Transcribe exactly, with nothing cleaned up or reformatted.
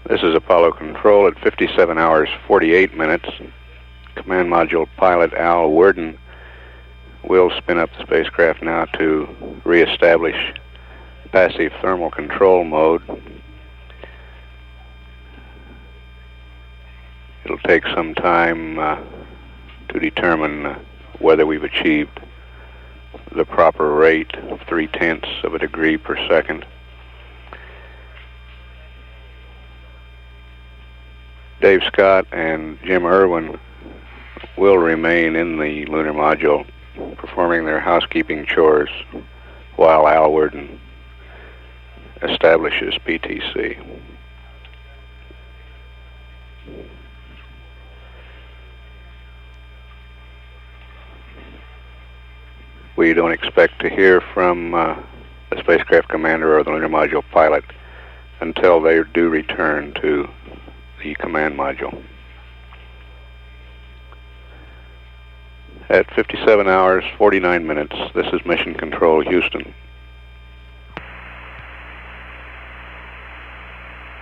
This is Apollo Control at fifty-seven hours forty-eight minutes. Command Module pilot Al Worden will spin up the spacecraft now to reestablish passive thermal control mode. It'll take some time uh, to determine uh, whether we've achieved the proper rate of three-tenths of a degree per second. Dave Scott and Jim Irwin will remain in the lunar module performing their housekeeping chores while Al Worden establishes P T C. We don't expect to hear from uh, the spacecraft commander or the lunar module pilot until they do return to the command module. At fifty-seven hours forty-nine minutes, this is Mission Control Houston.